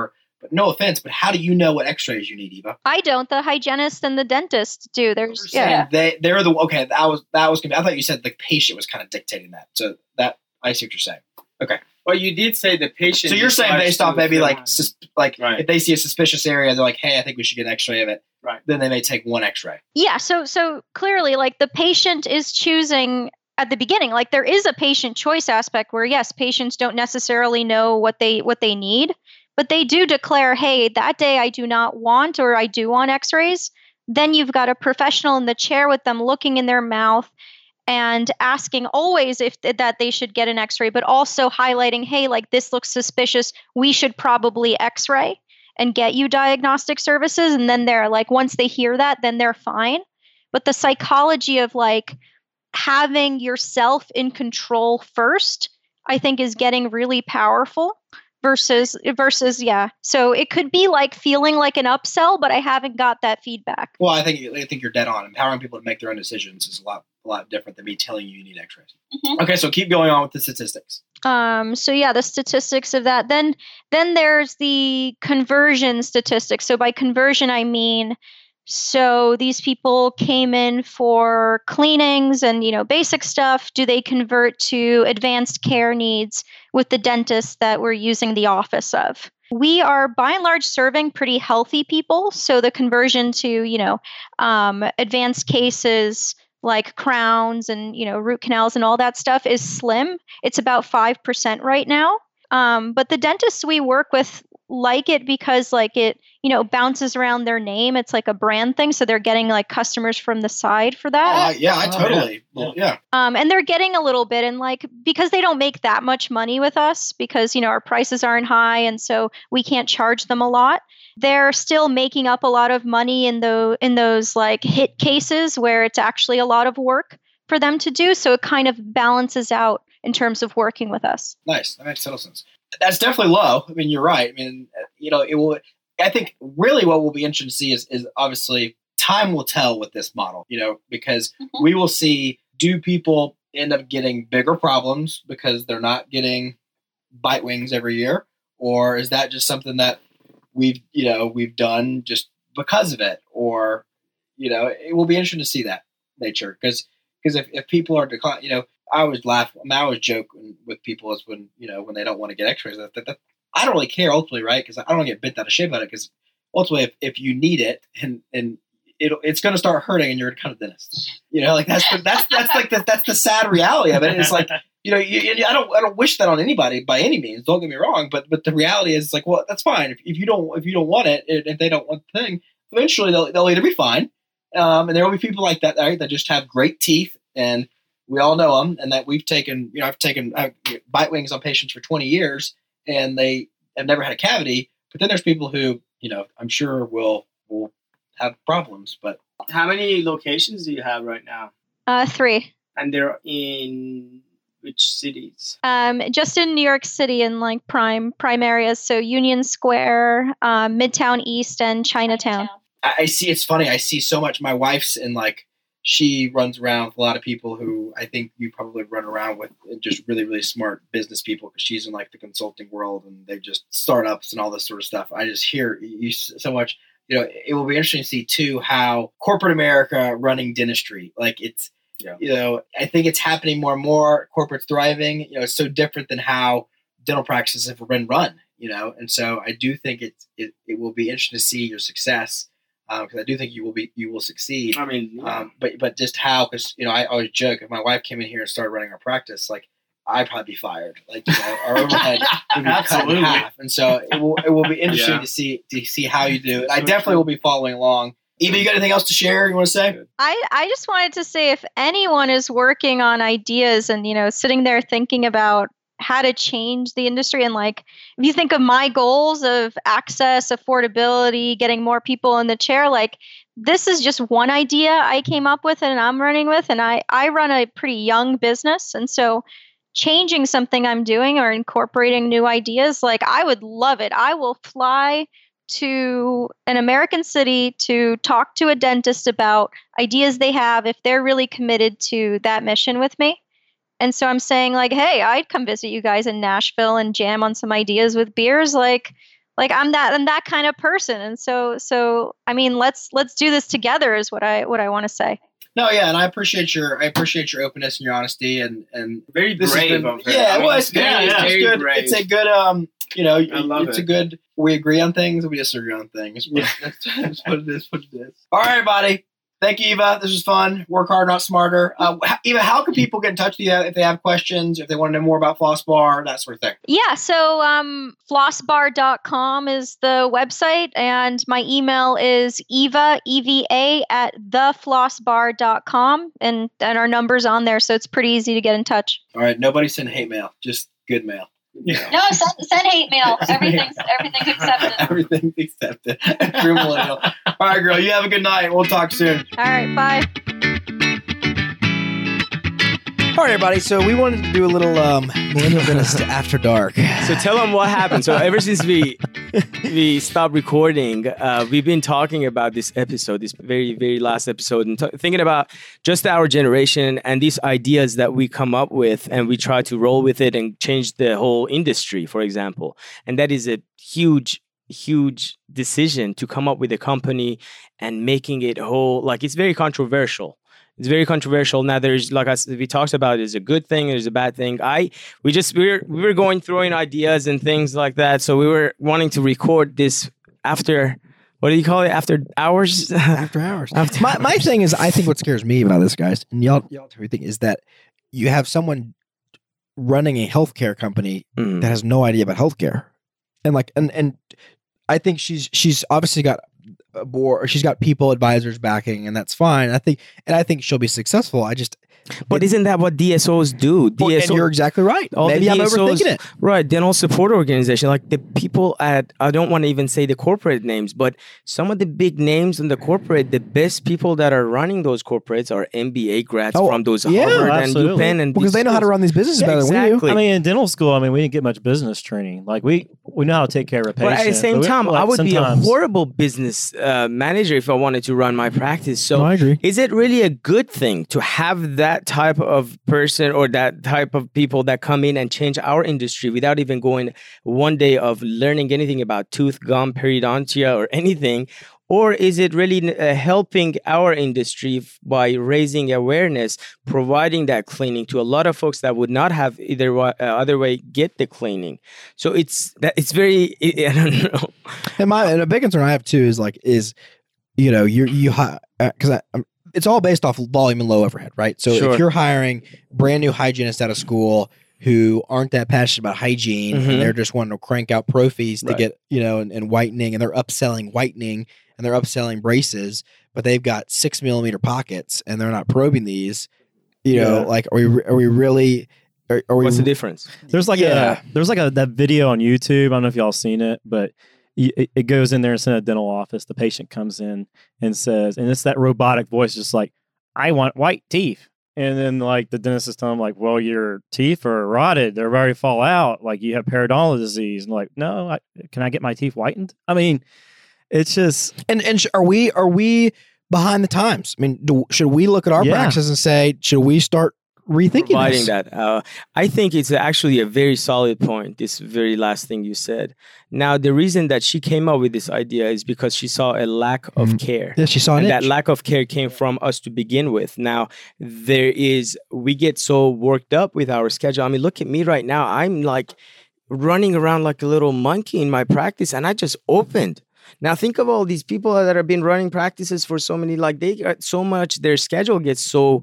C: But no offense, but how do you know what x-rays you need, Eva?
E: I don't. The hygienist and the dentist do. There's
C: You're saying
E: yeah.
C: They, they're the, okay, that was, that was, I thought you said the patient was kind of dictating that. So that, I see what you're saying. Okay.
D: Well, you did say the patient.
C: So you're saying based off maybe like, sus- like
D: Right.
C: if they see a suspicious area, they're like, hey, I think we should get an x-ray of it.
D: Right.
C: Then they may take one x-ray.
E: Yeah, so so clearly like the patient is choosing at the beginning. Like there is a patient choice aspect where yes, patients don't necessarily know what they what they need, but they do declare, "Hey, that day I do not want or I do want x-rays." Then you've got a professional in the chair with them looking in their mouth and asking always if th- that they should get an x-ray, but also highlighting, "Hey, like this looks suspicious. We should probably x-ray and get you diagnostic services." And then they're like, once they hear that, then they're fine. But the psychology of like having yourself in control first, I think is getting really powerful versus, versus, yeah. So it could be like feeling like an upsell, but I haven't got that feedback.
C: Well, I think, I think you're dead on. Empowering people to make their own decisions is a lot, a lot different than me telling you you need x-rays.
E: Mm-hmm.
C: Okay. So keep going on with the statistics.
E: Um, so yeah, the statistics of that. Then, then there's the conversion statistics. So by conversion, I mean, so these people came in for cleanings and, you know, basic stuff. Do they convert to advanced care needs with the dentist that we're using the office of? We are by and large serving pretty healthy people. So the conversion to, you know, um, advanced cases like crowns and, you know, root canals and all that stuff is slim. It's about five percent right now. Um, but the dentists we work with like it because like it, you know, bounces around their name. It's like a brand thing. So they're getting like customers from the side for that.
C: Uh, yeah, I
F: Oh,
C: totally.
F: yeah.
C: Well, yeah.
E: Um, and they're getting a little bit and like, because they don't make that much money with us because, you know, our prices aren't high. And so we can't charge them a lot. They're still making up a lot of money in the, in those like hit cases where it's actually a lot of work for them to do. So it kind of balances out in terms of working with us.
C: Nice. That makes total sense. That's definitely low. I mean, you're right. I mean, you know, it will, I think really what will be interesting to see is, is obviously time will tell with this model, you know, because
E: Mm-hmm.
C: we will see, do people end up getting bigger problems because they're not getting bite wings every year? Or is that just something that we've, you know, we've done just because of it? Or, you know, it will be interesting to see that nature because, because if, if people are declining, you know, I always laugh. I, mean, I always joke with people is when, you know, when they don't want to get x-rays. That, that, that, I don't really care ultimately, right? Because I don't want to get bent out of shape about it. Because ultimately, if, if you need it and and it it's going to start hurting, and you're a kind of dentist, you know, like that's the, that's that's like the, that's the sad reality of it. It's like, you know, you, you, I don't I don't wish that on anybody by any means. Don't get me wrong, but but the reality is, it's like, well, that's fine. If, if you don't if you don't want it, if they don't want the thing, eventually they'll they'll either be fine, um, and there will be people like that, right, that just have great teeth and. We all know them, and that we've taken, you know, I've taken uh, bite wings on patients for twenty years, and they have never had a cavity. But then there's people who, you know, I'm sure will will have problems. But
D: How many locations do you have right now?
E: Uh, three.
D: And they're in which cities?
E: Um, just in New York City in like prime prime areas. So Union Square, um, Midtown East, and Chinatown.
C: I, I see, it's funny. I see so much. My wife's in like, she runs around with a lot of people who I think you probably run around with, just really, really smart business people, because she's in like the consulting world and they're just startups and all this sort of stuff. I just hear you so much. You know, it will be interesting to see too how corporate America running dentistry, like it's, yeah. you know, I think it's happening more and more. Corporate's thriving. You know, it's so different than how dental practices have been run. You know, and so I do think it's it, it will be interesting to see your success. Because um, I do think you will be, you will succeed.
D: I mean, yeah.
C: um, but but just how? Because you know, I always joke, if my wife came in here and started running our practice, like I'd probably be fired. Like, you know, our overhead would be cut in half. And so it will it will be interesting
D: Yeah.
C: to see to see how you do it. I definitely will be following along. Eva, you got anything else to share? You want to say?
E: I, I just wanted to say, if anyone is working on ideas and, you know, sitting there thinking about how to change the industry, and like, if you think of my goals of access, affordability, getting more people in the chair, like this is just one idea I came up with and I'm running with. And I, I run a pretty young business. And so changing something I'm doing or incorporating new ideas, like I would love it. I will fly to an American city to talk to a dentist about ideas they have if they're really committed to that mission with me. And so I'm saying, like, hey, I'd come visit you guys in Nashville and jam on some ideas with beers. Like, Like I'm that I'm that kind of person. And so so I mean, let's let's do this together is what I what I want to say.
C: No, yeah, and I appreciate your I appreciate your openness and your honesty and and
D: Very
C: this has
D: brave
C: been-
D: of her.
C: Yeah,
D: I mean,
C: well, it's,
D: very,
C: yeah, it's
D: very
C: good.
D: brave.
C: It's a good um, you know,
D: I love
C: it's
D: it.
C: a good. We agree on things, we disagree on things. But
D: Yeah.
C: that's, that's what it is. What it is. All right, everybody. Thank you, Eva. This was fun. Work hard, not smarter. Uh, h- Eva, how can people get in touch with you if they have questions, if they want to know more about FlossBar, that sort of thing?
E: Yeah, so um, flossbar dot com is the website, and my email is eva, E V A, at the flossbar dot com, and, and our number's on there, so it's pretty easy to get in touch.
C: All right, nobody send hate mail, just good mail.
D: Yeah.
E: No, send, send hate mail. Everything's, everything's accepted.
C: Everything's accepted. True millennial. All right, girl, you have a good night. We'll talk soon.
E: All right, bye.
B: All right, everybody. So we wanted to do a little um, Millennial Dentist After Dark.
D: So tell them what happened. So ever since we we stopped recording, uh, we've been talking about this episode, this very, very last episode, and t- thinking about just our generation and these ideas that we come up with, and we try to roll with it and change the whole industry, for example. And that is a huge, huge decision to come up with a company and making it whole. Like, it's very controversial. It's very controversial. Now, there's, like I said, we talked about, there's a good thing, there's a bad thing. I, we just, we were, we were going throwing ideas and things like that. So we were wanting to record this after, what do you call it? After hours?
B: After hours.
D: After
B: my, my
D: hours.
B: thing is, I think what scares me about this, guys, and y'all, y'all tell me, think is that you have someone running a healthcare company
D: Mm.
B: that has no idea about healthcare, and like, and and I think she's she's obviously got a board, or she's got people, advisors backing, and that's fine. I think, and I think she'll be successful. I just,
D: But isn't that what D S Os do?
B: well,
D: D S O,
B: and you're exactly right.
D: all the
B: Maybe I'm
D: D S Os
B: overthinking it.
D: Right, dental support organization, like the people at, I don't want to even say the corporate names, but some of the big names in the corporate, the best people that are running those corporates are M B A grads
B: Oh,
D: from those
B: yeah,
D: Harvard and
G: absolutely.
D: UPenn and
B: Because
D: these
B: they know how to
D: schools.
B: run these businesses
D: Yeah,
B: better than we do.
D: exactly.
G: I mean, in dental school, I mean, we didn't get much business training. Like we we know how to take care of a patient.
D: But at the same
G: we-
D: time,
G: like,
D: I would be a
G: sometimes-
D: horrible business uh, manager if I wanted to run my practice. So
B: No, I agree.
D: is it really a good thing to have that type of person or that type of people that come in and change our industry without even going one day of learning anything about tooth, gum, periodontia, or anything? Or is it really uh, helping our industry f- by raising awareness, providing that cleaning to a lot of folks that would not have either wa- uh, other way get the cleaning? So it's that it's very I I don't know.
B: And my and a big concern I have too is like is you know you you because I I'm, it's all based off volume and low overhead, right? So
D: Sure.
B: if you're hiring brand new hygienists out of school who aren't that passionate about hygiene
D: Mhm.
B: and they're just wanting to crank out pro fees to
D: Right.
B: get you know and, and whitening, and they're upselling whitening and they're upselling braces, but they've got six millimeter pockets and they're not probing these. You know,
D: Yeah.
B: like are we are we really are, are we
D: What's the difference?
G: There's like
B: Yeah.
G: a there's like a that video on YouTube. I don't know if y'all seen it, but y- it, it goes in there and it's in a dental office. The patient comes in and says, and it's that robotic voice, just like, I want white teeth. And then like the dentist is telling him like, well, your teeth are rotted. They're very fall out. Like you have periodontal disease. And like, no, I, can I get my teeth whitened? I mean, it's just,
B: And and sh- are we are we behind the times? I mean, do, should we look at our
G: Yeah.
B: practices and say, should we start rethinking
D: Providing
B: this?
D: that. Uh, I think it's actually a very solid point, this very last thing you said. Now, the reason that she came up with this idea is because she saw a lack of
B: Mhm.
D: care.
B: Yeah, she saw an
D: And that
B: itch.
D: lack of care came from us to begin with. Now, there is, we get so worked up with our schedule. I mean, look at me right now. I'm like running around like a little monkey in my practice, and I just opened. Now, think of all these people that have been running practices for so many, like they got so much, their schedule gets so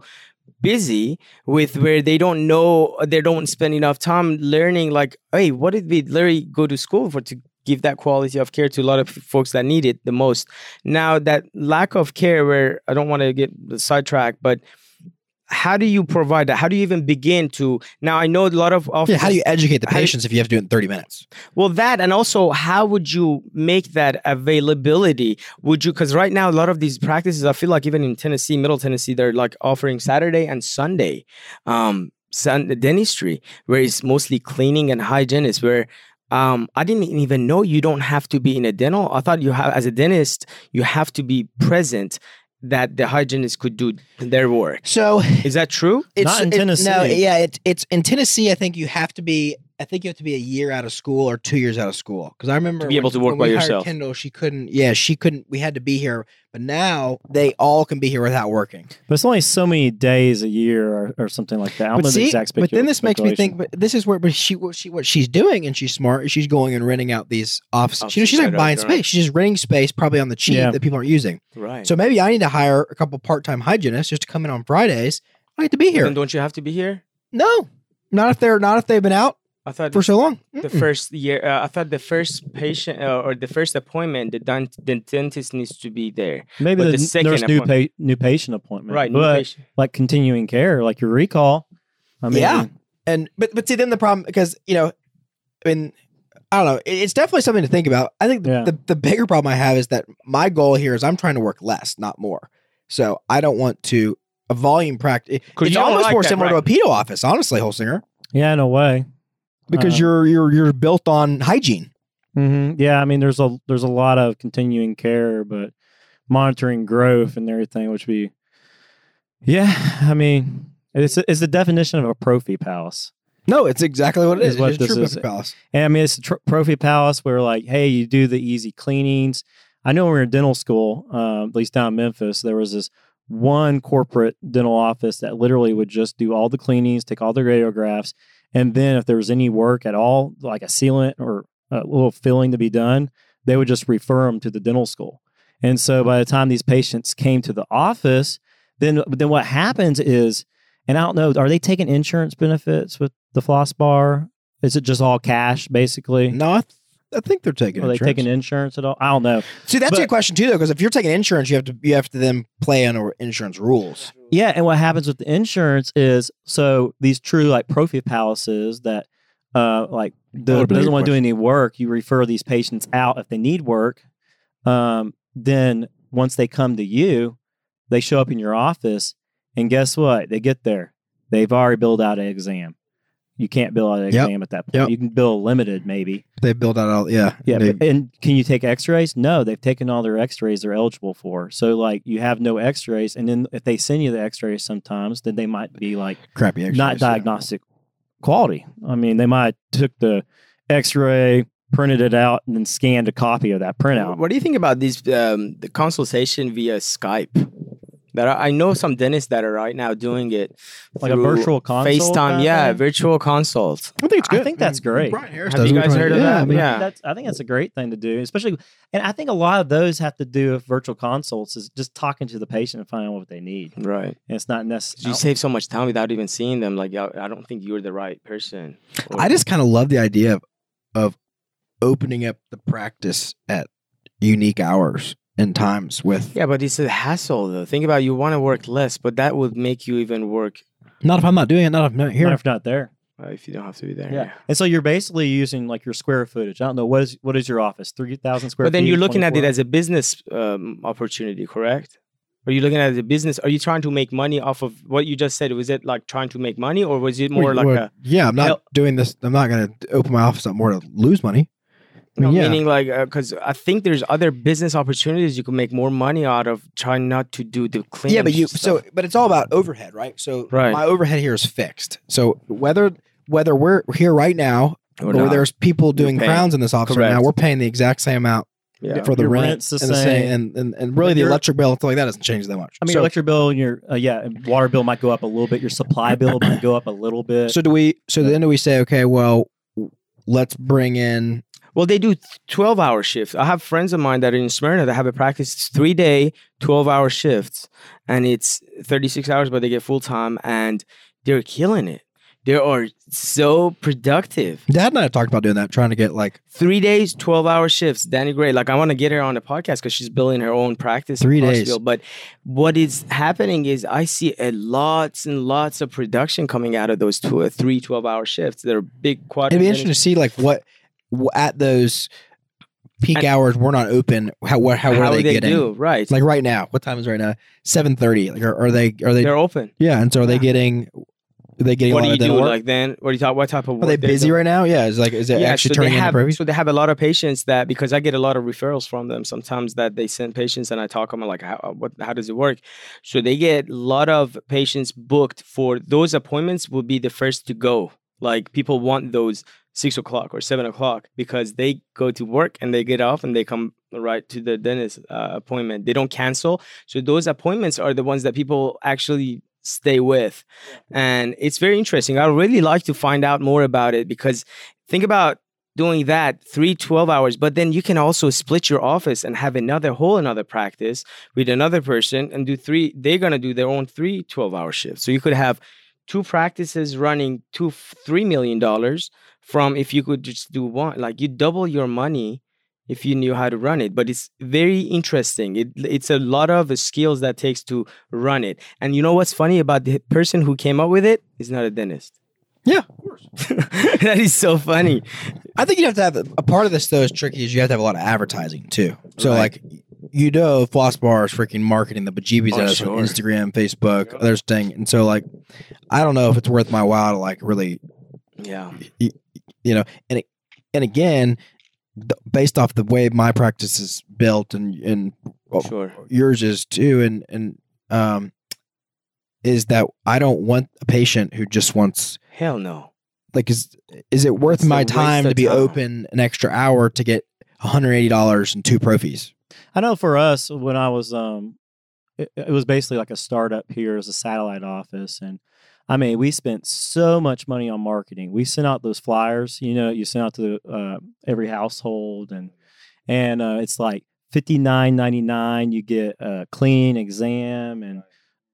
D: busy with where they don't know, they don't spend enough time learning, like, hey, what did we literally go to school for to give that quality of care to a lot of folks that need it the most? Now, that lack of care, where I don't want to get sidetracked, but how do you provide that? How do you even begin to? Now, I know a lot of offices.
B: Yeah, how do you educate the
D: how do you-
B: patients if you have to do it in thirty minutes?
D: Well, that, and also how would you make that availability? Would you, because right now, a lot of these practices, I feel like even in Tennessee, Middle Tennessee, they're like offering Saturday and Sunday um, sun, dentistry, where it's mostly cleaning and hygienist, where um, I didn't even know you don't have to be in a dental. I thought you have, as a dentist, you have to be present, that the hygienist could do their work.
B: So
D: Is that true?
B: it's
G: Not in
B: it-
G: Tennessee.
B: no, yeah, it, it's in Tennessee. I think you have to be I think you have to be a year out of school or two years out of school. Because I remember
H: To be able
B: when-
H: to work
B: when
H: by
B: we hired
H: yourself.
B: Kendall, she couldn't. Yeah, she couldn't. We had to be here, but now they all can be here without working.
G: But it's only so many days a year or, or something like that. I don't
B: But
G: know
B: see,
G: the exact
B: but then
G: specu-
B: this makes me think.
G: speculation.
B: But this is where, but she, what she, what she's doing, and she's smart. Is she's going and renting out these offices. You know,
H: Offices,
B: she's like
H: right,
B: buying
H: right,
B: space.
H: right.
B: She's just renting space, probably on the cheap
G: Yeah.
B: that people aren't using.
H: Right.
B: So maybe I need to hire a couple part-time hygienists just to come in on Fridays. I need to be here.
H: Then don't you have to be here?
B: No, not if they're not if they've been out
H: I thought
B: for so long.
H: the
B: Mm-mm.
H: first year. Uh, I thought the first patient uh, or the first appointment, the, dent- the dentist needs to be there.
G: Maybe
H: but
G: the,
H: the second
G: there's new
H: appointment-
G: pa- new patient appointment,
H: Right. new
G: But
H: patient.
G: like continuing care, like your recall. I mean,
B: Yeah. And but but see, then the problem because you know, I mean, I don't know. It- It's definitely something to think about. I think the,
G: Yeah.
B: the the bigger problem I have is that my goal here is I'm trying to work less, not more. So I don't want to a volume practice.
H: 'Cause
B: It's
H: you don't
B: almost
H: like
B: more
H: that,
B: similar
H: right.
B: to a pedo office, honestly, Holsinger,
G: yeah, in a way.
B: because
G: Uh,
B: you're you're you're built on hygiene.
G: hmm Yeah, I mean, there's a there's a lot of continuing care, but monitoring growth and everything, which be, yeah, I mean, it's it's the definition of a prophy palace.
B: No, it's exactly what it
G: Is
B: is.
G: what
B: It's
G: this
B: true
G: is.
B: Perfect Palace.
G: And I mean, it's a tr- prophy palace where like, hey, you do the easy cleanings. I know when we were in dental school, uh, at least down in Memphis, there was this one corporate dental office that literally would just do all the cleanings, take all the radiographs, and then if there was any work at all, like a sealant or a little filling to be done, they would just refer them to the dental school. And so by the time these patients came to the office, then then what happens is, and I don't know, are they taking insurance benefits with the floss bar? Is it just all cash basically?
B: No, I, th- I think they're taking.
G: Are they
B: insurance.
G: taking insurance at all? I don't know.
B: See, that's a
G: but-
B: good question too, though, because if you're taking insurance, you have to you have to then play under insurance rules.
G: Yeah, and what happens with the insurance is so these true like prophy palaces that uh like the,
B: What a
G: doesn't
B: big
G: want to do
B: question.
G: any work, you refer these patients out if they need work. Um, then once they come to you, they show up in your office, and guess what? They get there, they've already billed out an exam. You can't bill out an
B: Yep.
G: exam at that point.
B: Yep.
G: You can bill limited maybe.
B: They build out all yeah
G: Yeah,
B: They-
G: but, and can you take X-rays? No, they've taken all their X-rays they're eligible for. So like you have no X-rays, and then if they send you the X-rays, sometimes then they might be like
B: crappy. X-rays,
G: not
B: yeah.
G: diagnostic quality. I mean, they might took the X-ray, printed it out, and then scanned a copy of that printout.
H: What do you think about these um, the consultation via Skype? That I, I know some dentists that are right now doing it
G: Like a
H: through
G: virtual consult
H: FaceTime.
G: kinda
H: Yeah,
G: thing?
H: virtual consult.
B: I think it's good.
G: I think that's great.
B: Brian Harris
H: Have
B: does
H: you
B: it.
H: guys heard of
B: yeah,
H: that?
B: I mean,
H: Yeah.
G: That's, I think that's a great thing to do, especially, and I think a lot of those have to do with virtual consults is just talking to the patient and finding out what they need.
H: Right.
G: And it's not
H: You
G: necessary.
H: save so much time without even seeing them. Like, I I don't think you're the right person. Or-
B: I just kind of love the idea of of opening up the practice at unique hours and times with.
H: Yeah, but it's a hassle though. Think about it, you want to work less, but that would make you even work
B: Not if I'm not doing it. Not if I'm not here.
G: Not if not there.
H: uh, if you don't have to be there.
G: Yeah. And so you're basically using like your square footage. I don't know what is what is your office? Three thousand square.
H: But then
G: feet,
H: you're looking at it
G: twenty-four?
H: as a business um, opportunity, correct? Are you looking at it as a business? Are you trying to make money off of what you just said? Was it like trying to make money, or was it more
B: Well,
H: like
B: well,
H: a
B: yeah. I'm not
H: Hell-
B: doing this. I'm not going to open my office up more to lose money. I
H: no,
B: mean, yeah.
H: meaning like because I think there's other business opportunities you can make more money out of trying not to do the cleaning.
B: Yeah, but you
H: stuff.
B: so but it's all about overhead, right? So
H: Right.
B: my overhead here is fixed. So whether whether we're here right now
H: Or
B: or,
H: not.
B: there's people doing
H: paying.
B: crowns in this office right
H: Correct.
B: now, we're paying the exact same amount
H: yeah.
B: for the
G: Your
B: rent
G: rent's the
B: and, the
G: same.
B: same, and, and and really the
G: Your-
B: electric bill and stuff like that doesn't change that much.
G: I mean,
B: so,
G: your electric bill and your uh, yeah, and water bill might go up a little bit. Your supply bill might go up a little bit.
B: so do we? So then do we say, okay, well, let's bring in?
H: Well, they do twelve hour shifts. I have friends of mine that are in Smyrna that have a practice it's three day, twelve hour shifts, and it's thirty-six hours, but they get full time, and they're killing it. They are so productive.
B: Dad and I have talked about doing that, trying to get like
H: Three days, twelve hour shifts. Danny Gray, like I want to get her on the podcast because she's building her own practice. in
B: Three days.
H: Clarksville. But what is happening is I see a lots and lots of production coming out of those two, uh, three twelve hour shifts. They're big quad.
B: it'd be interesting to see like what w- at those peak
H: And-
B: hours we're not open. How what how,
H: how
B: are they,
H: they
B: getting?
H: do right.
B: Like right now, what time is it right now? Seven thirty. Like are, are they are they?
H: they're open.
B: Yeah, and so are they getting? Are they getting
H: What
B: a
H: do
B: lot
H: you
B: of
H: do?
B: dental work?
H: Like then, what do you talk? What type of
B: Are
H: work
B: they
H: they're
B: busy
H: doing?
B: right now? Yeah, is like is it
H: Yeah,
B: actually
H: so they
B: turning
H: have
B: into
H: so they have a lot of patients that because I get a lot of referrals from them sometimes that they send patients and I talk to them like how what how does it work? So they get a lot of patients booked for those appointments will be the first to go. Like people want those six o'clock or seven o'clock because they go to work and they get off and they come right to the dentist uh, appointment. They don't cancel. So those appointments are the ones that people actually stay with. And it's very interesting. I would really like to find out more about it because think about doing that three twelve hours, but then you can also split your office and have another whole another practice with another person and do three. They're going to do their own three twelve hour shifts. So you could have two practices running two, three million dollars from if you could just do one. Like you double your money if you knew how to run it. But it's very interesting. It, it's a lot of skills that takes to run it. And you know what's funny about the person who came up with it? He's not a dentist.
B: Yeah, of course.
H: That is so funny.
B: I think you have to have a part of this though is tricky is you have to have a lot of advertising too. So
H: Right.
B: like you know Floss Bar is freaking marketing the bejeebies
H: Oh,
B: out of
H: sure.
B: on Instagram, Facebook, other thing. And so like I don't know if it's worth my while to like really
H: Yeah.
B: you, you know and it, and again th- based off the way my practice is built and and well,
H: Sure.
B: yours is too and and um is that I don't want a patient who just wants
H: Hell no.
B: like is is it worth
H: It's a
B: my
H: waste
B: time
H: of
B: to be
H: time.
B: open an extra hour to get one hundred eighty dollars and two profies?
G: I know for us, when I was, um, it, it was basically like a startup here as a satellite office. And I mean, we spent so much money on marketing. We sent out those flyers, you know, you sent out to uh, every household and, and uh, it's like fifty-nine ninety-nine. You get a clean exam and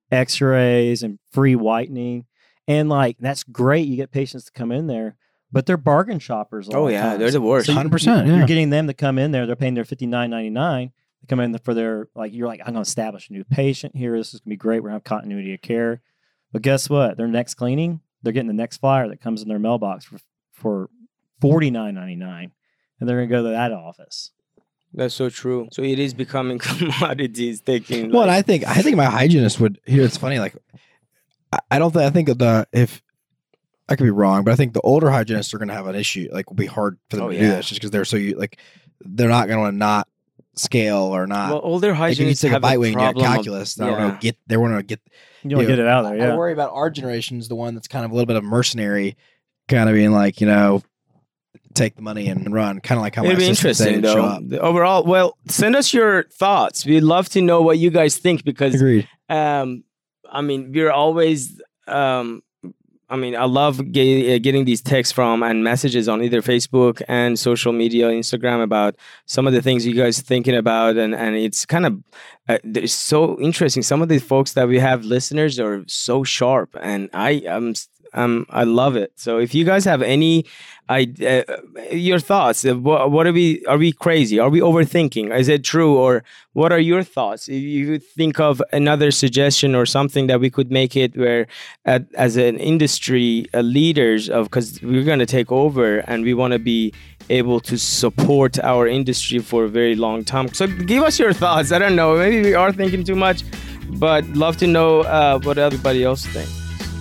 G: x-rays and free whitening. And like, that's great. You get patients to come in there, but they're bargain shoppers. a lot
H: Oh
G: of
H: yeah,
G: times.
H: they're the worst.
G: So you-
B: one hundred percent,
G: you-
B: yeah.
G: You're getting them to come in there. They're paying their fifty-nine ninety-nine. They come in for their, like, you're like, I'm going to establish a new patient here. This is going to be great. We're going to have continuity of care. But guess what? Their next cleaning, they're getting the next flyer that comes in their mailbox for, for forty-nine ninety-nine. And they're going to go to that office.
H: That's so true. So it is becoming commodities taking.
B: Well, and
H: like-
B: I think I think my hygienist would here. It's funny, like I, I don't think I think the if I could be wrong, but I think the older hygienists are going to have an issue. Like, will be hard for them
H: Oh,
B: to do
H: yeah.
B: this just because they're so you like they're not going to not scale or not.
H: well, older
B: like if you
H: hygienists
B: take a
H: have
B: bite
H: a
B: wing in your
H: problem of-
B: calculus, I don't
H: yeah.
B: know, get they want to get.
G: You want to
B: Yeah.
G: get it out of there,
B: I
G: yeah.
B: worry about our generation's the one that's kind of a little bit of mercenary, kind of being like, you know, take the money and run, kind of like how my
H: It'd be
B: assistants say
H: interesting
B: to show
H: though.
B: up.
H: The overall, well, send us your thoughts. We'd love to know what you guys think because
B: Agreed.
H: um, I mean, we're always, um, I mean, I love ge- uh, getting these texts from and messages on either Facebook and social media, Instagram about some of the things you guys thinking about, and and it's kind of uh, it's so interesting. Some of the folks that we have listeners are so sharp, and I am. Um, I love it. So if you guys have any, I uh, your thoughts. Uh, what, what are we? Are we crazy? Are we overthinking? Is it true? Or what are your thoughts? If you think of another suggestion or something that we could make it where, at, as an industry uh, leaders of, because we're going to take over and we want to be able to support our industry for a very long time. So give us your thoughts. I don't know. Maybe we are thinking too much, but love to know uh, what everybody else thinks.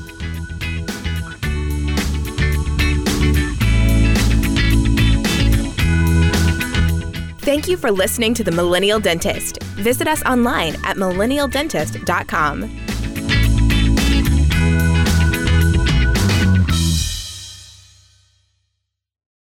A: Thank you for listening to The Millennial Dentist. Visit us online at millennial dentist dot com.